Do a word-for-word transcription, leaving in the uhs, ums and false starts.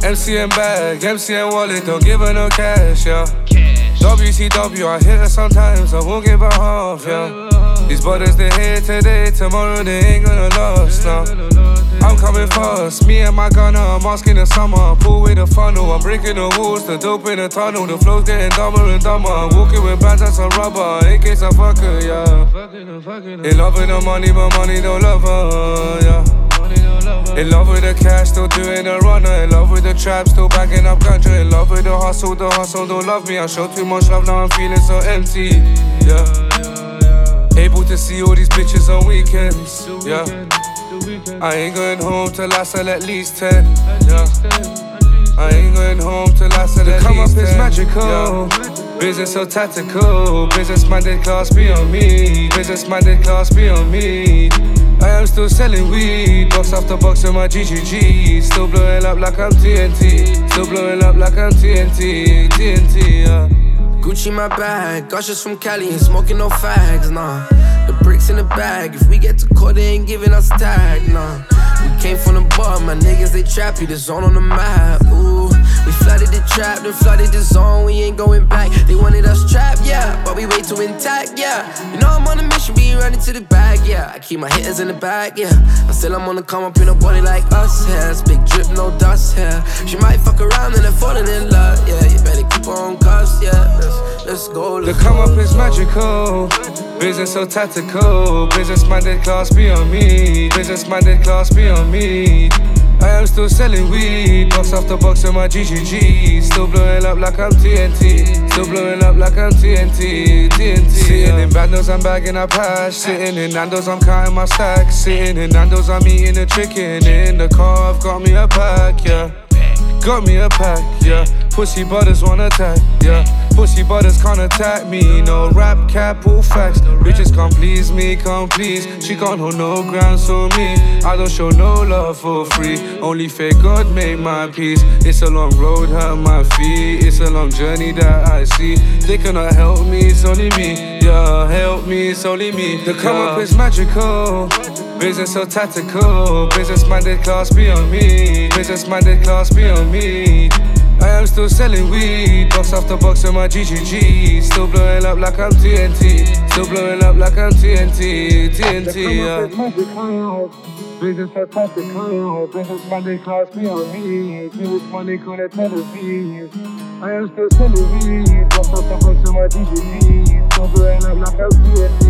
M C N bag, M C N wallet, don't give her no cash, yeah. W C W, I hit her sometimes, I won't give her half, yeah. These brothers, they here today, tomorrow they ain't gonna last, nah. I'm coming fast, me and my gunner, I'm asking the summer. Pull with the funnel, I'm breaking the walls, the dope in the tunnel. The flow's getting dumber and dumber. I'm walking with bands and some rubber, in case I fuck her, yeah. In love with the money, but money don't love her, yeah. In love with the cash, still doing the runner. In love with the trap, still backing up country. In love with the hustle, the hustle don't love me. I show too much love, now I'm feeling so empty, yeah. Able to see all these bitches on weekends, yeah. I ain't going home till I sell at least ten, yeah. I ain't going home till I sell at least ten. The come up is magical, yeah. Business so tactical. Business minded class be on me. Business minded class be on me. I am still selling weed, box after box in my G G G. Still blowing up like I'm T N T. Still blowing up like I'm T N T, T N T, yeah. Gucci my bag, gushers from Cali, ain't smoking no fags, nah. The bricks in the bag, if we get to court, they ain't giving us tag, nah. We came from the bottom, my niggas, they trappy, the zone on the map, ooh. We flooded the trap, then flooded the zone, we ain't going back. They wanted us trapped, yeah, but we way too intact, yeah. You know I'm on a mission, we ain't running to the bag, yeah. I keep my hitters in the bag, yeah. I still I'm on the come up in a body like us, yeah. It's big drip, no dust, yeah. She might fuck around and then falling in love, yeah. You better keep her on cuffs, yeah. Let's, let's go, let's The come go, up is magical, business so tactical. Business minded class be on me. Business minded class be on me. I am still selling weed, box after box in my G G G. Still blowing up like I'm T N T. Still blowing up like I'm T N T, T N T. Sitting in Bandos, I'm bagging up hash. Sitting in Nando's, I'm counting my stacks. Sitting in Nando's, I'm eating the chicken. In the car, I've got me a pack, yeah. Got me a pack, yeah. Pussy butters wanna attack, yeah. Pussy butters can't attack me. No rap cap, all facts. Bitches can't please me, can't please. She can't hold no ground, so me. I don't show no love for free. Only fake God make my peace. It's a long road, hurt my feet. It's a long journey that I see. They cannot help me, it's only me. Yeah, help me, it's only me. The come up is magical. Business so tactical. Business minded class be on me. Business minded class be on me. I am still selling weed, box after box in my G G G. Still blowing up like I'm T N T. Still blowing up like I'm T N T, T N T, yeah. Business so tactical. Business minded class be on me. Business money call it Tennessee. I am still selling weed, box after box in my G G G. Still blowing up like I'm T N T.